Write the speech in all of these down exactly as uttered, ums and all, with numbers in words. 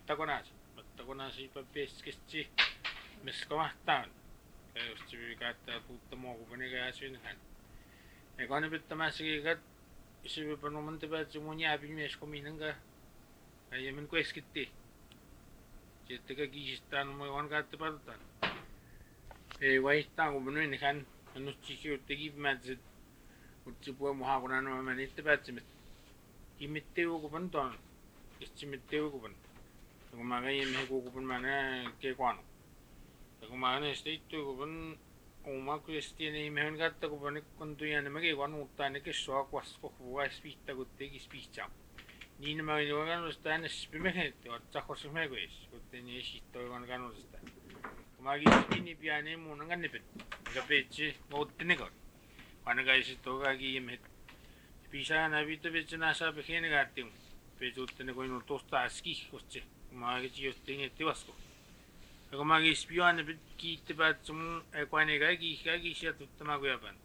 takonaasi takonaasi pappeeskesti meskomahtaan kajusti kaattaa puuttamookupanigaasuinhan ekonipittamasigigat isivipanumantipaatsimoniaapimeeskominanga ayamin kueskitti sittaka kiisistaanumagon kaattapatutan e waihtaankupanuinnikan annutsikiuttakiipimaatsit utsipua muhakunanumamanittapaatsimet imittiukupan toon issimittiukupan takumagayimihikukupan mana keekuanu takumaganaistittuikupan umakuestianimihun kattakupanikkontuyanamakeekuanu uttaanikissuakuaskohuaispiittakutteikispiitsam niinamaginiwaganustaanisspimehetti otsahorsimekuis kutteniisittoigonganusista kumagispinipianeemunangannipit kapeetsi mouttinikor wanagaisittogaagiyimhet pisaanapitapetsinaasaapekeenegaattium peetuuttanikoinultuustaaski kutsi kumagichiustingettiwasko kumagispioanipit kiittipaatsumun ekuanegaagiigaagiisiatuttamakuyapan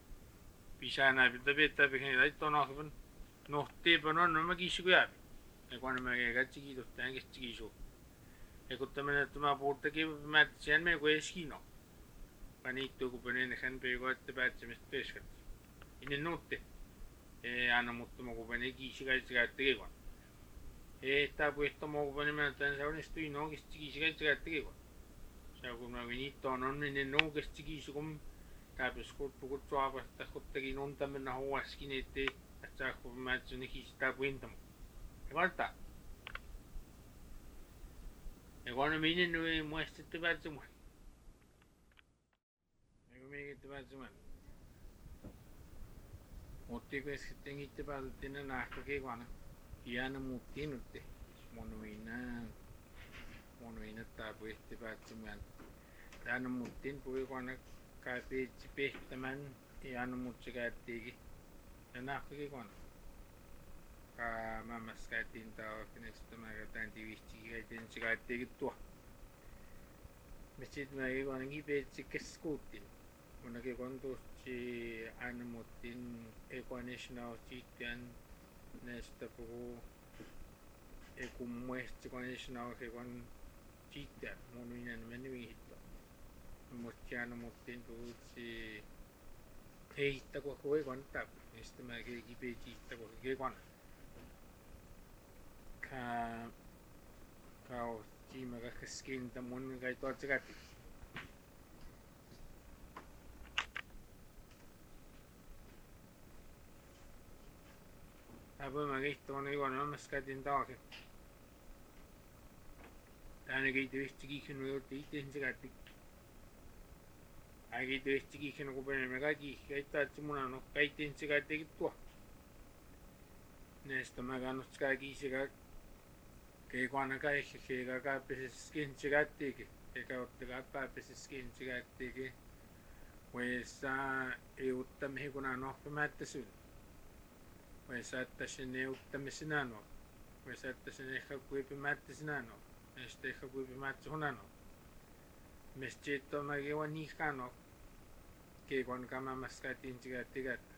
pisaanapitapeettapekeenelaittonoakipan nohteepanuan nomagiisikuyapi ekuanamageegatsikiituttangetsikiisu ekuttamanattumapuuttakiipapimaatitsianmekueskino paniittukupanenehan peeguattapaatsimispeeskat inennuutte e anamuttumakupanegiisikaitsigaattegeekuan e taapuihtomokupanemanatansaunestuinogistigiisikaitsigaattegeekuan saukumaginiittoononni inennuugestigiisukum taapeskutpukutsuapastahkuttaginuuntamanahuaskineette atsaakkupimaatsunigistaapuintamu egualta eguanamiinennui muestittipaatsimuan egumigittipaatsimuan muttikueskittengittipaatuttina naahkakeekuana ianamuuttiinutte monuina monuina taapuihtipaatsimuan taanamuuttiin puikuana kaapeetsi pehtaman ianamuutsikaattiigi naahkakeekuana kaamamaskaattiin taawakkinestamaagatantiviistigigaitensigaattiigittua mitsitmageekuanangi peetsikeskuuttin unakeekuantuussi aanamuttin ekuanisnautiittian nestapugu ekummuestikuanisnaukeekuan tiittian monuinanimaniviihitto mustianamuttin tuutsi heittakuakuekuan taapu nestamageegipeetiittakuakeekuan ka kaotiimagakaskintamun kaituatsigatti apamagihtooniguanamaskaatin taake taanageituistigiikinuyortiittensigatti ageituistigiikinukupanemegaki kaitaatsimmunano kaittensigaattegittua nestamaganuskaagiisiga keekuanaka ekekeegakaapeseskensigaatteege ekaortegaapaapeseskensigaatteege huesa euttamehikunanohpimaattasun huesaattasineuttamisinano huesaattasinehhakuipimaattisinano nestehhakuipimaatsuhunano meschiittomagewanihkano keekuan kamamaskaattinsigaattigatta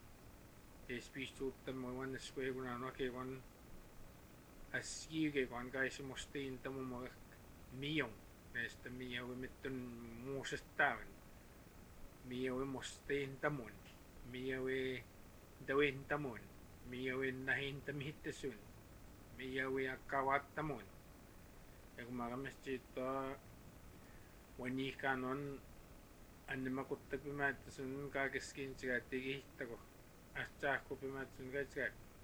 espiistuuttamuiwanneskuekunano keekuan assiikeekuan kaisimustiintamumagak miyon nesta miyawimittun muusestaavan miyawimustiintamun miyawi dawintamun miyawinnahintamihittasun miyawi akkawaattamun ekumagameschiittoa wanihkanon annimakuttapimaatasun kaakeskinsigaattigihittaku astsaahkupimaatsun kaitsigaat